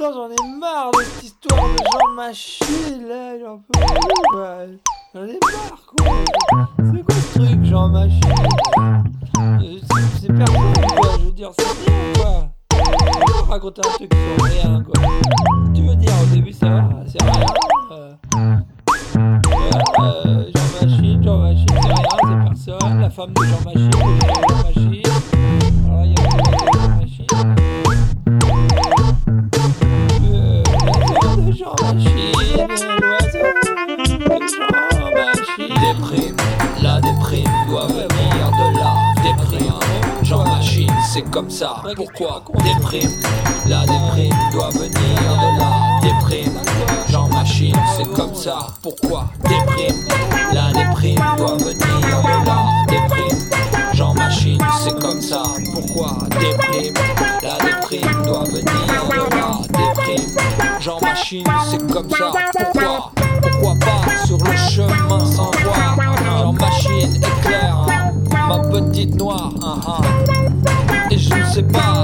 putain, j'en ai marre de cette histoire de Jean Machine, là, j'en peux plus, quoi. J'en ai marre, quoi. C'est quoi ce truc, Jean Machine? C'est personne, quoi. Je veux dire, c'est rien, quoi. Je vais raconter un truc sur rien, quoi. Tu veux dire, au début, ça va, c'est rien. Jean Machine, c'est rien, c'est personne. La femme de Jean Machine, Jean Machine. Alors, il y a Jean Machine. L'oiseau de Jean Machine, l'oiseau de Jean Machine. Déprime, la déprime doit venir de là. Déprime, Jean Machine, c'est comme ça. Pourquoi? Déprime, la déprime doit venir de là. Déprime, Jean Machine, c'est comme ça. Pourquoi? Déprime, la déprime doit venir de là. Déprime, Jean Machine, c'est comme ça. Pourquoi? Déprime, la déprime doit venir de là. Déprime, Jean Machine, c'est comme ça. Pourquoi? Pourquoi pas sur le chemin sans voir? Jean Machine éclaire, ma petite noire. Et je ne sais pas